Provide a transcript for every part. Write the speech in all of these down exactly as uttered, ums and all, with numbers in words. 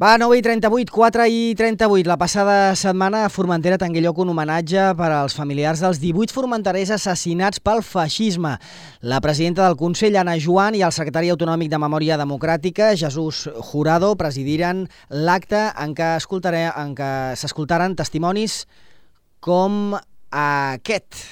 Va, nou i trenta-vuit, quatre i trenta-vuit. La passada setmana a Formentera tingué lloc un homenatge per als familiars dels divuit formenterers assassinats pel feixisme. La presidenta del Consell, Anna Joan, i el secretari autonòmic de Memòria Democràtica, Jesús Jurado, presidiren l'acte en què escoltaré, en què s'escoltaren testimonis com aquest.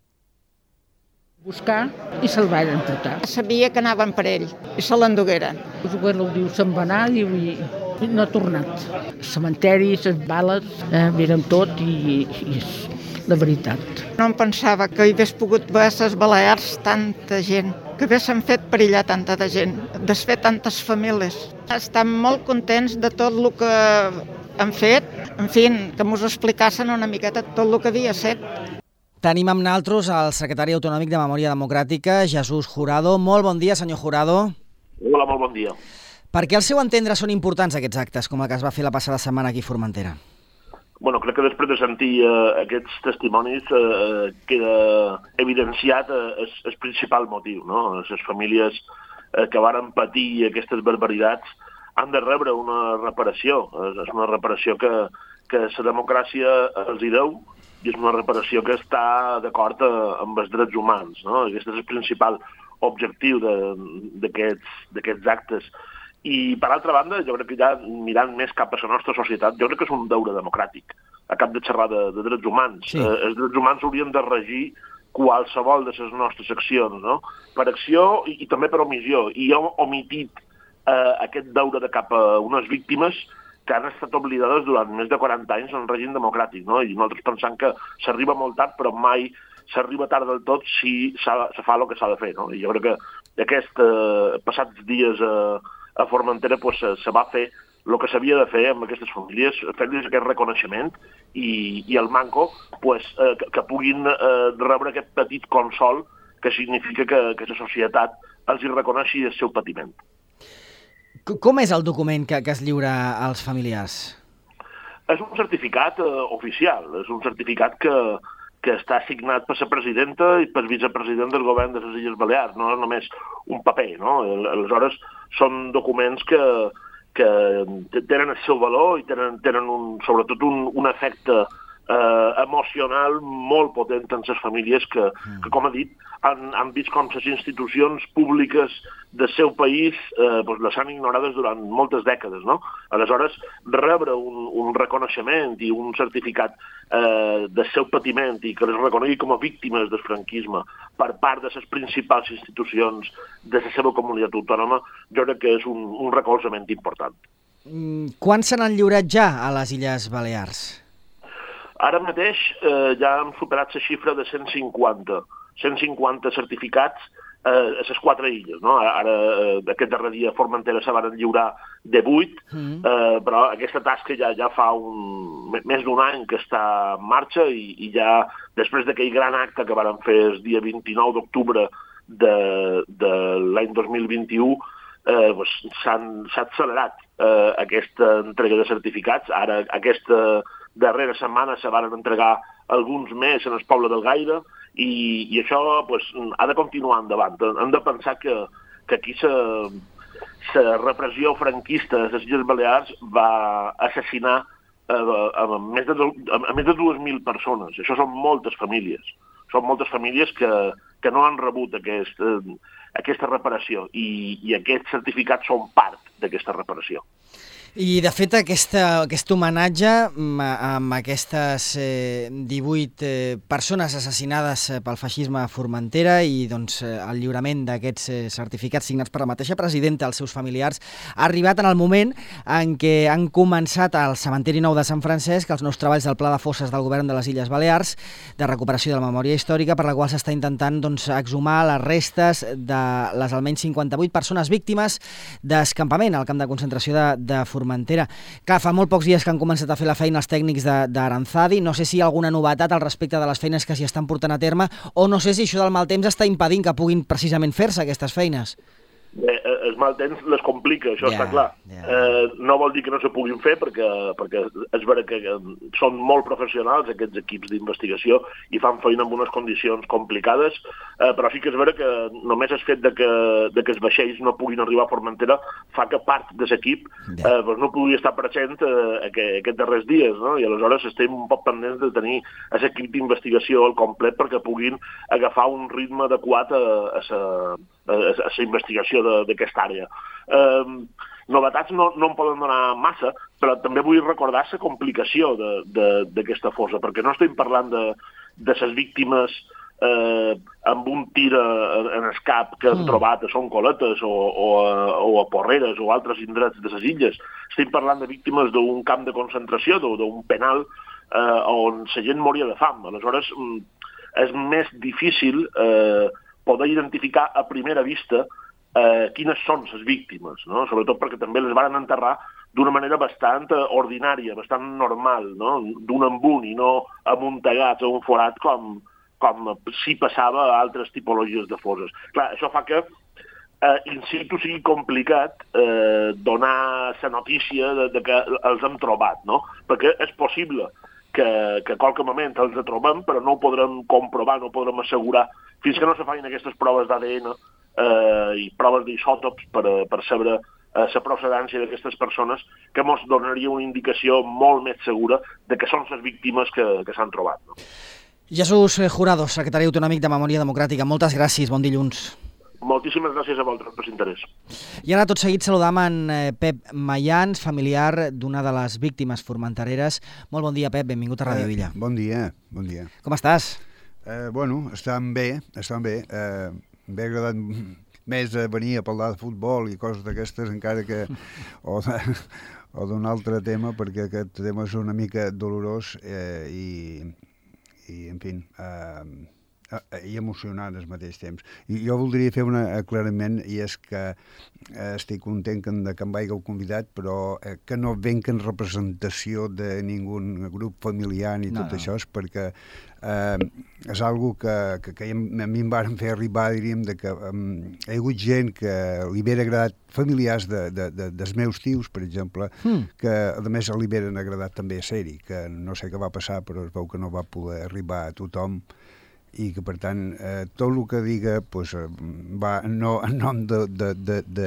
Buscar i se'l van portar. Sabia que anaven per ell i se l'endugueren. El govern diu se'n va anar diu, i no ha tornat. Els cementaris, les bales, eh, mirem tot i, i és la veritat. No em pensava que hi hagués pogut haver a les Balears tanta gent, que haguessin fet perillar tanta de gent, desfer tantes famílies. Estem molt contents de tot el que han fet, en fi, que mos explicassen una miqueta tot el que havia set. Tenim amb nosaltres el secretari autonòmic de Memòria Democràtica, Jesús Jurado. Molt bon dia, senyor Jurado. Hola, molt bon dia. Per què al seu entendre són importants aquests actes, com el que es va fer la passada setmana aquí a Formentera? Bueno, crec que després de sentir eh, aquests testimonis eh, queda evidenciat eh, el principal motiu, no? Les famílies eh, que varen patir aquestes barbaritats han de rebre una reparació. És una reparació que, que la democràcia els hi deu, i és una reparació que està d'acord amb els drets humans, no? Aquest és el principal objectiu d'aquests actes. I, per altra banda, jo crec que ja mirant més cap a la nostra societat, jo crec que és un deure democràtic, a cap de xerrar de, de drets humans. Sí. Eh, els drets humans haurien de regir qualsevol de les nostres accions, no? Per acció i, i també per omissió. I jo he omitit eh, aquest deure de cap a unes víctimes que han estat oblidades durant més de quaranta anys en règim democràtic, no? I nosaltres pensant que s'arriba molt tard, però mai s'arriba tard del tot si se fa el que s'ha de fer, no? I jo crec que aquests eh, passats dies eh, a Formentera pues, se va fer el que s'havia de fer amb aquestes famílies, fer-los aquest reconeixement i, i el manco pues, eh, que, que puguin eh, rebre aquest petit consol que significa que, que la societat els hi reconeixi el seu patiment. Com és el document que, que es lliura als familiars? És un certificat eh, oficial, és un certificat que, que està signat per la presidenta i per vicepresident del govern de les Illes Balears, no és només un paper, no? Aleshores, són documents que, que tenen el seu valor i tenen, tenen un, sobretot un, un efecte eh, emocional molt potent en les famílies que, que com he dit, han, han vist com les institucions públiques del seu país eh, doncs les han ignorades durant moltes dècades, no? Aleshores, rebre un, un reconeixement i un certificat eh, del seu patiment i que les reconegui com a víctimes del franquisme per part de les principals institucions de la seva comunitat autònoma, jo crec que és un, un recolzament important. Quan se n'han lliurat ja a les Illes Balears? Ara mateix eh, ja hem superat la xifra de cent cinquanta. cent cinquanta certificats eh, a les quatre illes, no? Ara, eh, aquest darrer dia a Formentera se van lliurar de vuit, mm. eh, però aquesta tasca ja, ja fa un, més d'un any que està en marxa i, i ja després d'aquell gran acte que van fer el dia vint-i-nou d'octubre de, de l'any dos mil vint-i-u, eh, doncs, s'ha accelerat eh, aquesta entrega de certificats. Ara, aquesta darrera setmana se van entregar alguns més en el poble del Gaire, i, i això pues, ha de continuar endavant. Hem de pensar que, que aquí la repressió franquista de les Illes Balears va assassinar a, a, a, més de, a, a més de dues mil persones. Això són moltes famílies. Són moltes famílies que, que no han rebut aquest, aquesta reparació i, i aquests certificats són part d'aquesta reparació. I, de fet, aquesta, aquest homenatge amb aquestes eh, divuit eh, persones assassinades pel feixisme a Formentera i doncs, el lliurament d'aquests eh, certificats signats per la mateixa presidenta als seus familiars ha arribat en el moment en què han començat al cementiri nou de Sant Francesc els nous treballs del Pla de Fosses del Govern de les Illes Balears de recuperació de la memòria històrica, per la qual s'està intentant doncs, exhumar les restes de les almenys cinquanta-vuit persones víctimes d'escampament al camp de concentració de, de Formentera. Formentera. Clar, fa molt pocs dies que han començat a fer la feina els tècnics d'Aranzadi. No sé si hi ha alguna novetat al respecte de les feines que s'hi estan portant a terme o no sé si això del mal temps està impedint que puguin precisament fer-se aquestes feines. Bé, el mal temps les complica, això yeah, està clar. Yeah. Eh, no vol dir que no se puguin fer, perquè, perquè és vera que són molt professionals aquests equips d'investigació i fan feina en unes condicions complicades, eh, però sí que és vera que només el fet de que, de que els vaixells no puguin arribar a Formentera fa que part de l'equip eh, doncs no pugui estar present eh, aquest, aquests darrers dies, no? I aleshores estem un poc pendents de tenir l'equip d'investigació al complet perquè puguin agafar un ritme adequat a, a sa a la investigació d'aquesta àrea. Eh, novetats no, no en poden donar massa, però també vull recordar la complicació d'aquesta fossa, perquè no estem parlant de, de les víctimes eh, amb un tir en el cap que han mm. trobat a Son Coletes o, o, a, o a Porreres o altres indrets de les illes. Estem parlant de víctimes d'un camp de concentració, d'un penal eh, on la gent moria de fam. Aleshores, és més difícil eh, poder identificar a primera vista eh, quines són les víctimes, no? Sobretot perquè també les van enterrar d'una manera bastant ordinària, bastant normal, no? D'un en un i no amuntegats a un forat com, com si passava a altres tipologies de fosses. Clar, això fa que eh, in situ sigui complicat eh, donar la notícia de, de que els hem trobat, no? Perquè és possible que, que a qualque moment els trobem, però no ho podrem comprovar, no ho podrem assegurar, fins que no se facin aquestes proves d'A D N eh, i proves d'isòtops per, per saber la eh, procedència d'aquestes persones, que ens donaria una indicació molt més segura de que són les víctimes que, que s'han trobat. No? Jesús Jurado, secretari autonòmic de Memòria Democràtica, moltes gràcies, bon dilluns. Moltíssimes gràcies a vosaltres per l'interès. I ara tot seguit saludam en Pep Mayans, familiar d'una de les víctimes formentereres. Molt bon dia, Pep, benvingut a Ràdio Illa. Eh, bon dia, bon dia. Com estàs? Eh, bueno, estan bé, estan bé. Eh, M'ha agradat més venir a parlar de futbol i coses d'aquestes, encara que... o, de, o d'un altre tema, perquè aquest tema és una mica dolorós eh, i, i, en fi... Eh, i emocionant al mateix temps. I jo voldria fer un aclariment, i és que eh, estic content que, que em vàigiu convidat, però eh, que no venc en representació de ningú grup familiar ni no, tot no. això, és perquè eh, és algo que, que, que a mi em van fer arribar, diríem, de que um, hi ha hagut gent que li havia agradat, familiars de, de, de, dels meus tios, per exemple, mm. que a més li havien agradat també a ser-hi, que no sé què va passar, però es veu que no va poder arribar a tothom, i que, per tant, eh, tot el que diga pues, va no en nom de... de, de, de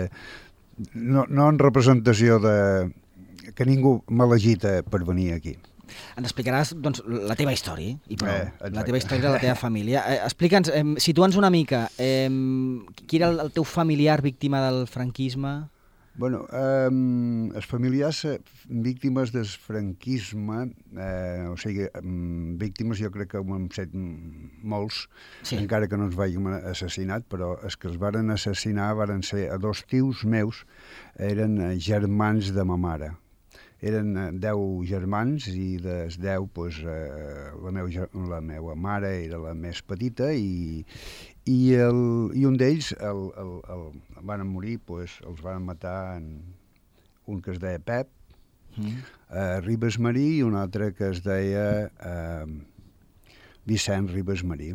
no, no en representació de... que ningú m'elegita per venir aquí. Ens explicaràs doncs, la teva història, i prou. Eh, la teva història de la teva família. Eh, Explica'ns, eh, situa'ns una mica, eh, qui era el, el teu familiar víctima del franquisme? Bueno, eh, els familiars víctimes del franquisme, eh, o sigui, víctimes jo crec que ho hem set molts, sí. encara que no ens vàgim assassinat, però els que els varen assassinar varen ser a dos tios meus, eren germans de ma mare. Eren deu germans i dels deu pues, eh, la, meu, la meva mare era la més petita i, i, el, i un d'ells el, el, el, el van morir, pues, els van matar en un que es deia Pep, mm. eh, Ribes Marí, i un altre que es deia eh, Vicent Ribes Marí.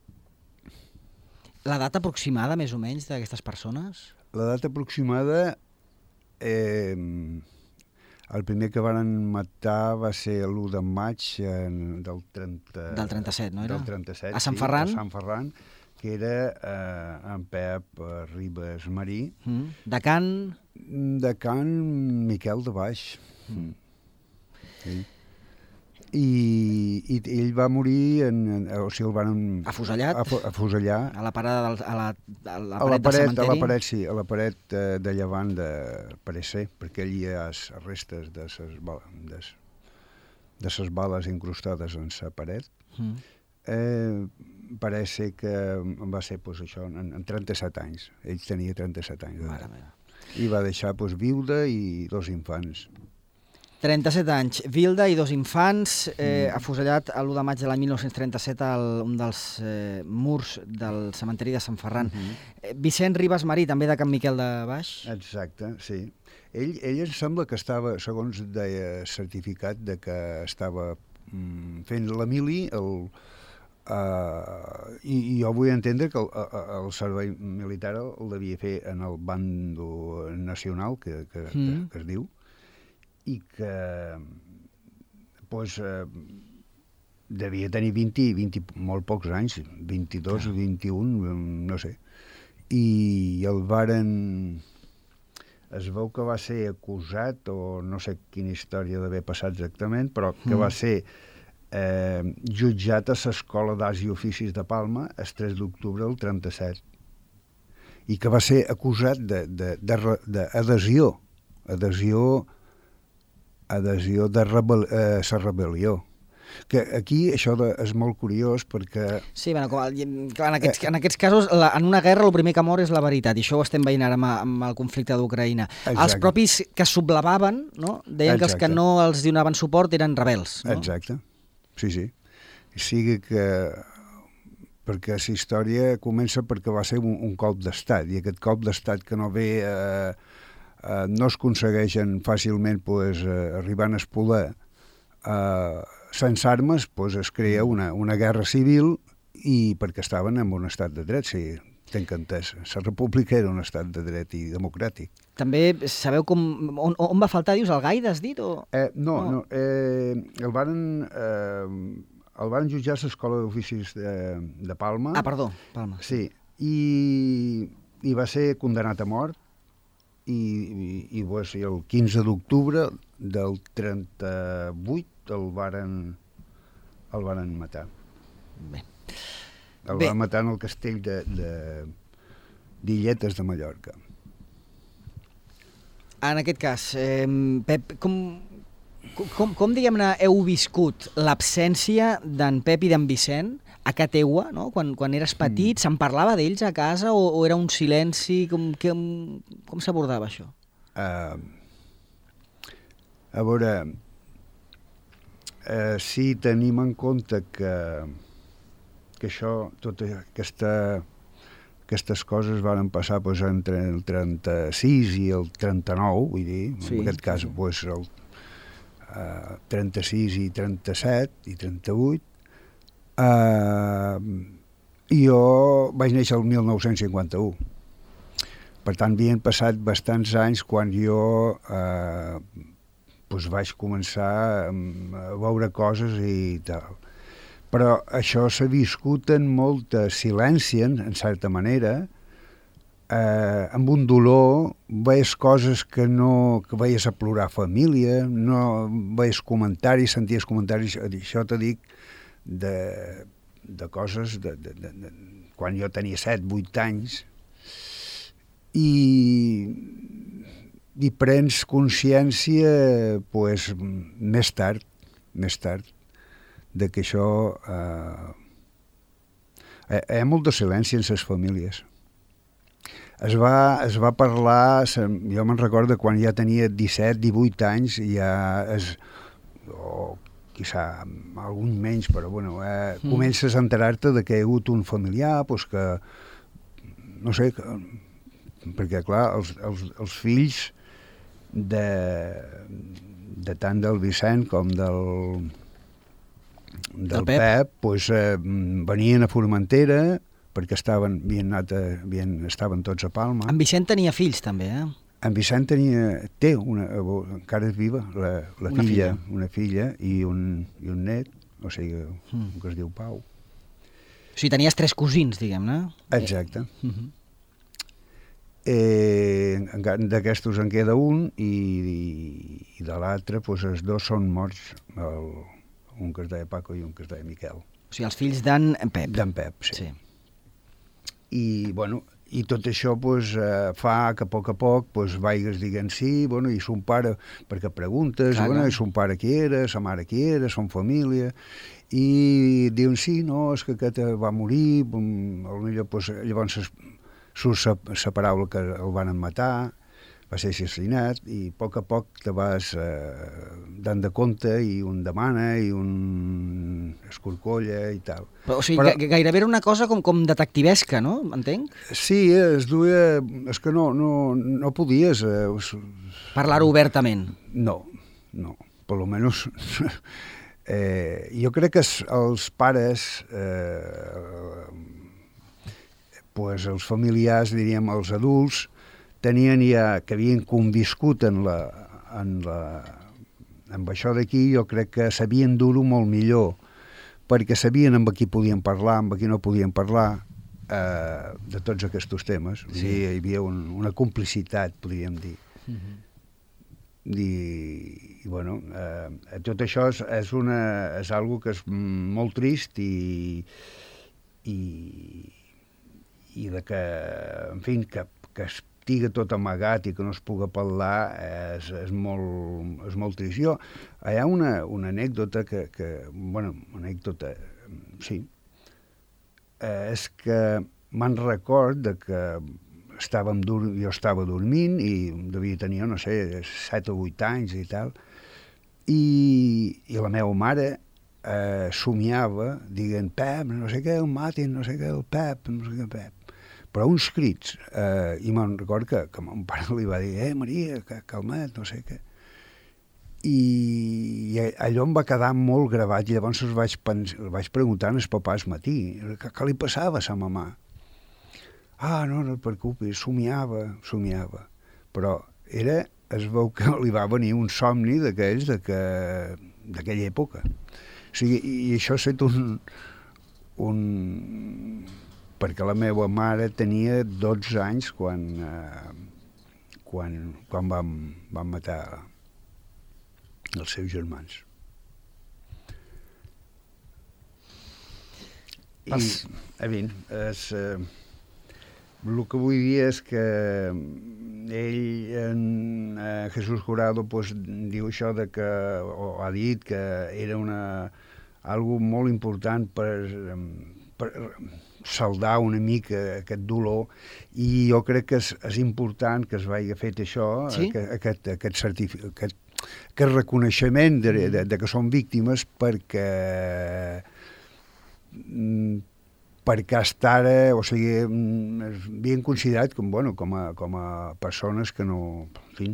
La data aproximada, més o menys, d'aquestes persones? La data aproximada... Eh, El primer que van matar va ser l'u de maig del trenta... Del trenta-set, no era? Del trenta-set, a Sant Ferran? Sí, a Sant Ferran, que era eh, en Pep Ribes Marí. Mm. De Can? De Can Miquel de Baix. Mm. Sí. I, i ell va morir, en, en, o sigui, el van... Afusellat? Af, afusellar. A la parada del, a la, a la a paret la paret, del cementeri? A la paret, sí, a la paret de, de llevant de Parecer, perquè allí hi ha restes de ses, de, de ses bales incrustades en la paret. Mm. Eh, pareix ser que va ser pues, això, en, en trenta-set anys. Ell tenia trenta-set anys. Mare meva. I va deixar pues, viuda i dos infants. trenta-set anys, viuda i dos infants, eh, mm. afusellat l'u de maig de l'any mil nou-cents trenta-set a un dels eh, murs del cementeri de Sant Ferran. Mm-hmm. eh, Vicent Ribes Marí, també de Can Miquel de Baix? Exacte, sí. Ell, ell em sembla que estava, segons deia certificat, de que estava mm, fent la mili el, Uh, i, I jo vull entendre que el, el servei militar el devia fer en el bando nacional, que, que, mm. que, que es diu, i que pues, uh, devia tenir vint, vint, molt pocs anys, vint-i-dos, ah. vint-i-un, no sé. I el varen... Es veu que va ser acusat, o no sé quina història d'haver passat exactament, però que mm. va ser eh, jutjat a l'Escola d'Arts i Oficis de Palma el tres d'octubre del trenta-set. I que va ser acusat d'adhesió, adhesió, adhesió de rebel, eh, la rebel·lió. Que aquí això de, és molt curiós perquè... Sí, bueno, com, en, aquests, en aquests casos, la, en una guerra el primer que mor és la veritat, i això ho estem veient ara amb, amb el conflicte d'Ucraïna. Els propis que sublevaven, no? Deien Exacte. Que els que no els donaven suport eren rebels. No? Exacte, sí, sí. Sigui que... perquè la història comença perquè va ser un, un cop d'estat, i aquest cop d'estat que no ve... Eh, eh, no es aconsegueixen fàcilment pues, eh, arribant a poder eh, sense armes, pues, es crea una, una guerra civil i perquè estaven en un estat de dret, sí, tenc entès. La república era un estat de dret i democràtic. També sabeu com, on, on va faltar, dius, el Gaida, has dit? O... Eh, no, no, no eh, el varen... Eh, el van jutjar a l'Escola d'Oficis de, de Palma. Ah, perdó, Palma. Sí, i, i va ser condemnat a mort i, i, i, pues, i el quinze d'octubre del trenta-vuit el varen, el varen matar. Bé. El Bé. van matar en el castell de, de, d'Illetes de Mallorca. En aquest cas, eh, Pep, com... Com, com diguem-ne, heu viscut l'absència d'en Pep i d'en Vicent a ca teua, no? Quan, quan eres petit, mm. se'n parlava d'ells a casa o, o era un silenci? Com, com, com s'abordava això? Uh, a veure, uh, si tenim en compte que, que això, tota aquesta, aquestes coses van passar pues, entre el trenta-sis i el trenta-nou, vull dir, sí, en aquest cas, sí. pues, el Uh, trenta-sis i trenta-set i trenta-vuit. Uh, jo vaig néixer el mil nou-cents cinquanta-u. Per tant, havien passat bastants anys quan jo uh, pues vaig començar a veure coses i tal. Però això s'ha viscut en molta silenci, en certa manera, Eh, amb un dolor, veies coses que no... que veies a plorar família, no veies comentaris, senties comentaris, això t'ho dic, de, de coses de, de, de, de, quan jo tenia set, vuit anys, i, i prens consciència pues, més tard, més tard, de que això... Eh, hi ha molt de silenci en les famílies. Es va, es va parlar, jo me'n recordo quan ja tenia disset, divuit anys, ja es, o quizà algun menys, però bueno, eh, mm. comences a enterar-te de que hi ha hagut un familiar, pues que, no sé, que, perquè clar, els, els, els fills de, de tant del Vicent com del, del, del Pep, Pep pues, eh, venien a Formentera, perquè estaven, havien anat a, havien, estaven tots a Palma. En Vicent tenia fills, també, eh? En Vicent tenia, té, una, encara és viva, la, la una filla, filla, una filla i un, i un net, o sigui, mm. que es diu Pau. O sigui, tenies tres cosins, diguem-ne. Exacte. Mm -hmm. eh, D'aquestos en queda un i, i, i de l'altre, doncs, els dos són morts, el, un que es deia Paco i un que es deia Miquel. O sigui, els fills d'en Pep. D'en Pep, sí. sí. I, bueno, i tot això pues, eh, fa que a poc a poc pues, vaigues dient sí, bueno, i son pare, perquè preguntes, clar, bueno, i son pare qui era, sa mare qui era, son família, i diuen sí, no, és que aquest va morir, potser pues, llavors surt la paraula que el van matar, va ser assassinat, i a poc a poc te vas eh, dant de compte, i un demana, i un escorcolla, i tal. Però, o sigui, Però, gairebé era una cosa com, com detectivesca, no? Entenc? Sí, es duia... És que no, no, no podies... Eh, parlar-ho obertament? No, no. Per lo menos... Eh, jo crec que els pares, eh, pues els familiars, diríem, els adults, tenien ja, que havien conviscut en la, en la, amb això d'aquí, jo crec que sabien dur-ho molt millor, perquè sabien amb qui podien parlar, amb qui no podien parlar, eh, de tots aquests temes. Sí. Hi havia un, una complicitat, podríem dir. Uh-huh. I, i bueno, eh, tot això és, és, una, és algo que és molt trist i, i, i de que, en fi, que, que estigui tot amagat i que no es pugui parlar és, és, molt, és molt trist. Jo, hi ha una, una anècdota que, que, bueno, anècdota, sí, eh, és que me'n record de que estàvem dur... jo estava dormint i devia tenir, no sé, set o vuit anys i tal, i, i la meva mare eh, somiava dient, Pep, no sé què, el matin, no sé què, el Pep, no sé què, el Pep. Però uns crits, eh, i me'n record que, que mon pare li va dir, eh, Maria, que, calma't, no sé què. I, i allò em va quedar molt gravat, i llavors els vaig, pens... els vaig preguntar als papàs matí, què, què li passava a sa mamà? Ah, no, no et preocupis, somiava, somiava. Però era, es veu que li va venir un somni d'aquells d'aquella època. O sigui, i, i això ha estat un, un... perquè la meva mare tenia dotze anys quan, eh, quan, quan vam, vam matar els seus germans. I, a mi, és... Eh, el que vull dir és que ell, en, eh, Jesús Jurado, pues, diu això de que, o ha dit que era una, algo molt important per, per saldar una mica aquest dolor, i jo crec que és, és important que es vagi fet això, sí? aquest, aquest, aquest, certific, aquest, aquest reconeixement de, de, de que són víctimes, perquè perquè hasta ara, o sigui, es havien considerat com, bueno, com, a, com a persones que no, en fi,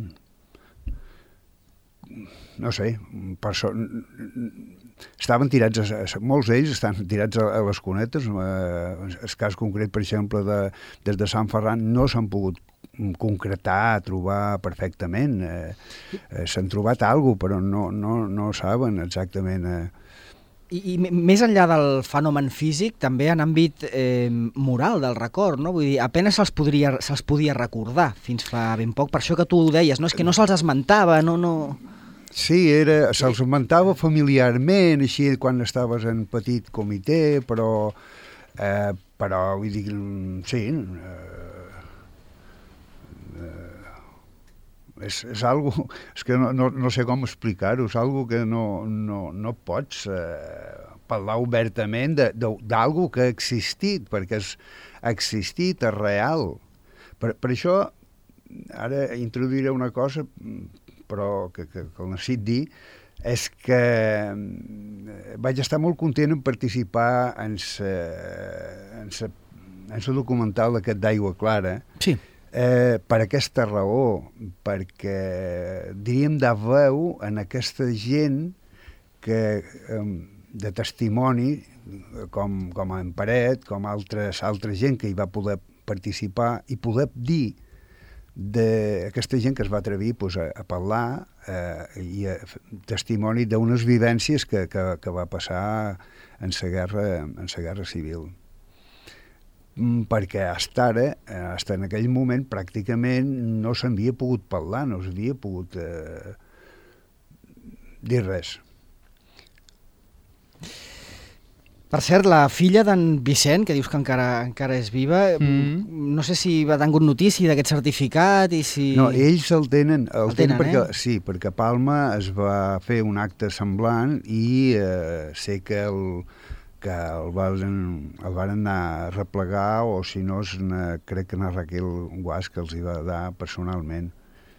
no sé, perso estaven tirats, a, a, molts d'ells estan tirats a, a les cunetes. Eh, el cas concret, per exemple, de, des de Sant Ferran no s'han pogut concretar, trobar perfectament. Eh, eh, s'han trobat alguna cosa, però no, no, no saben exactament... Eh, I, I més enllà del fenomen físic, també en àmbit eh, moral del record, no? Vull dir, apenas se'ls podria, se'ls podia recordar fins fa ben poc, per això que tu ho deies, no? És que no se'ls esmentava, no... no... Sí, era, se'ls esmentava familiarment, així, quan estaves en petit comitè, però, eh, però vull dir, sí, eh, eh, és, és algo, és que no, no, no sé com explicar-ho, és algo que no, no, no pots eh, parlar obertament d'algo que ha existit, perquè és, ha existit, és real. Per, per això, ara introduiré una cosa, però que, que, que el necessit dir, és que vaig estar molt content en participar en el documental aquest d'Aigua Clara, sí. Eh, per aquesta raó, perquè diríem de veu en aquesta gent que, eh, de testimoni, com, com en Paret, com altres, altra gent que hi va poder participar i poder dir d'aquesta gent que es va atrevir pues, a, a parlar eh, i a testimoni d'unes vivències que, que, que va passar en la guerra, en la guerra civil. Perquè fins ara, fins en aquell moment, pràcticament no s'havia pogut parlar, no s'havia pogut eh, dir res. Per cert, la filla d'en Vicent, que dius que encara, encara és viva, mm. no sé si ha tingut notícia d'aquest certificat i si... No, ells el tenen, el, el tenen, tenen perquè, eh? Sí, perquè a Palma es va fer un acte semblant i eh, sé que el... que el van, el van anar a replegar, o si no, una, crec que na Raquel Guas que els hi va dar personalment.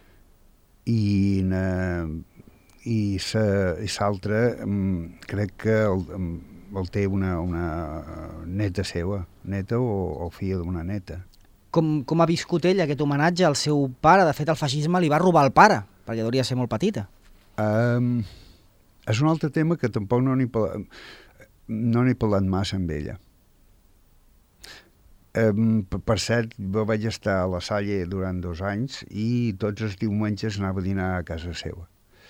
I na, i l'altre crec que el, el té una, una neta seva, neta o, o filla d'una neta. Com, com ha viscut ell aquest homenatge al seu pare? De fet, el feixisme li va robar el pare, perquè hauria de ser molt petita. Um, és un altre tema que tampoc no n'he parlat, no n'he parlat massa amb ella. Um, per, per cert, jo vaig estar a la Salle durant dos anys i tots els diumenges anava a dinar a casa seva.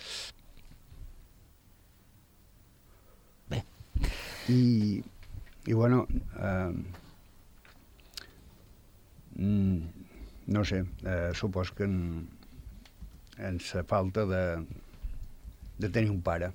Bé. I, i bueno, eh, no sé, eh, supos que en, ens falta de, de tenir un pare.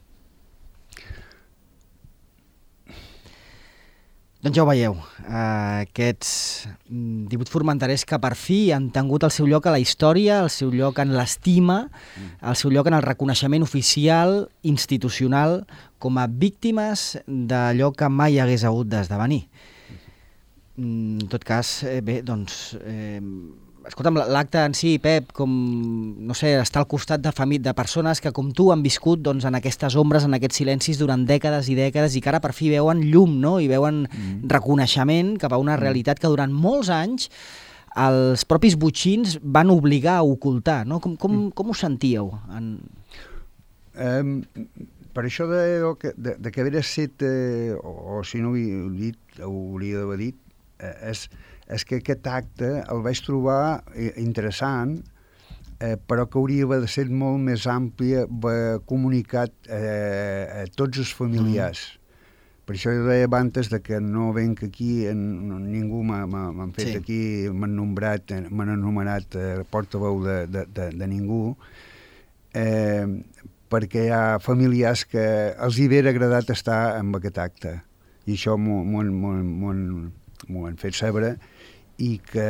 Doncs ja ho veieu, aquests divuit formenterers que per fi han tingut el seu lloc a la història, el seu lloc en l'estima, el seu lloc en el reconeixement oficial, institucional, com a víctimes d'allò que mai hagués hagut d'esdevenir. En tot cas, bé, doncs... Eh, escolta'm, l'acte en si, Pep, com, no sé, està al costat de, de persones que, com tu, han viscut doncs, en aquestes ombres, en aquests silencis durant dècades i dècades i que ara per fi veuen llum, no? I veuen mm. reconeixement cap a una realitat que durant molts anys els propis botxins van obligar a ocultar, no? Com, com, com ho sentíeu? En... Um, per això de, de, de, de que haver set, eh, o, o si no ho he dit, ho hauria d'haver dit, eh, és... és que aquest acte el vaig trobar interessant, eh, però que hauria de ser molt més àmplia, comunicat eh, a tots els familiars. Mm. Per això jo deia abans de que no venc aquí, en, ningú m'ha fet sí. aquí, m'han nombrat, m'han anomenat eh, portaveu de, de, de, de ningú, eh, perquè hi ha familiars que els hi hauria agradat estar en aquest acte. I això m'ho han fet saber, i que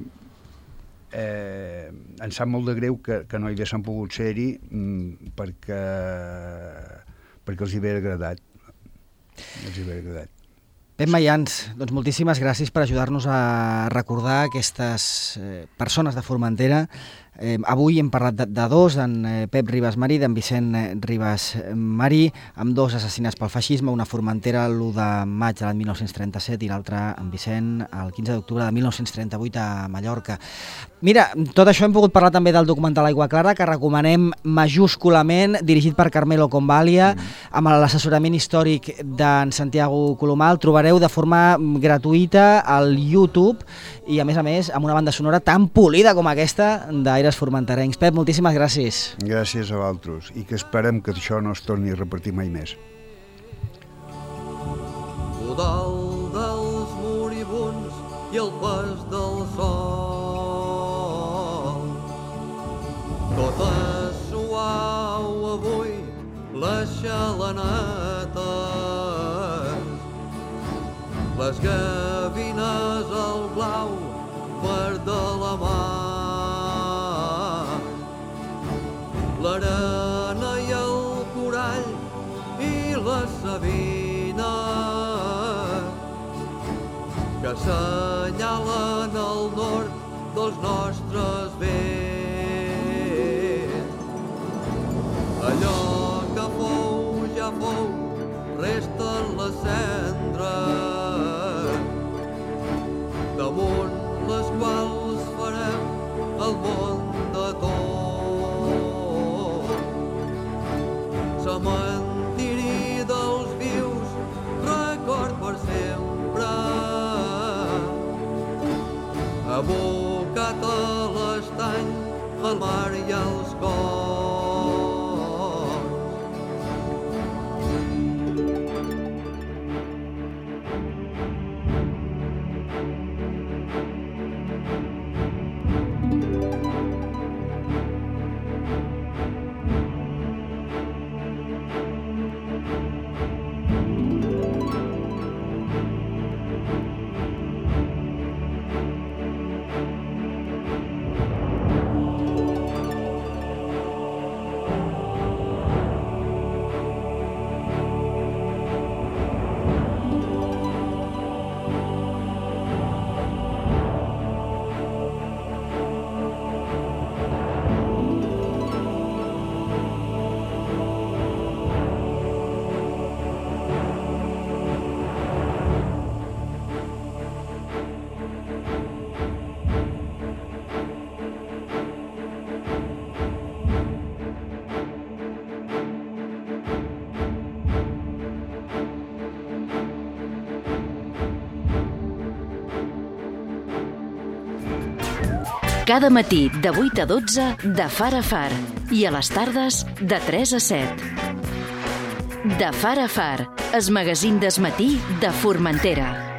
eh, em sap molt de greu que, que no hi haguessin pogut ser-hi mm, perquè, perquè els hi hauria agradat. Els hi hauria agradat. Pep Mayans, doncs moltíssimes gràcies per ajudar-nos a recordar aquestes eh, persones de Formentera. Eh, avui hem parlat de, de dos, d'en eh, Pep Ribas Marí, d'en Vicent eh, Ribas Marí, amb dos assassinats pel feixisme, una a Formentera l'u de maig de l'any mil nou-cents trenta-set i l'altra, en Vicent, el quinze d'octubre de mil nou-cents trenta-vuit a Mallorca. Mira, tot això hem pogut parlar també del documental Aigua Clara, que recomanem majúsculament, dirigit per Carmelo Convalia, mm. amb l'assessorament històric d'en Santiago Colomà. El trobareu de forma gratuïta al YouTube i, a més a més, amb una banda sonora tan polida com aquesta d'Aires Formenterencs. Pep, moltíssimes gràcies. Gràcies a vosaltres, i que esperem que això no es torni a repetir mai més. Godal dels moribuns i el pas del sol, tot és suau avui les xalanetes, les gavines al blau verd de la mar, l'arena i el corall i la savina que assenyalen el nord dels nostres vents. Allò que fou ja fou, resten les cendres damunt les quals farem el món de tot. Cementiri dels vius, record per sempre, abocat a l'estany, al mar i als cors. Cada matí de vuit a dotze de Far a Far i a les tardes de tres a set. De Far a Far, el magazín del matí de Formentera.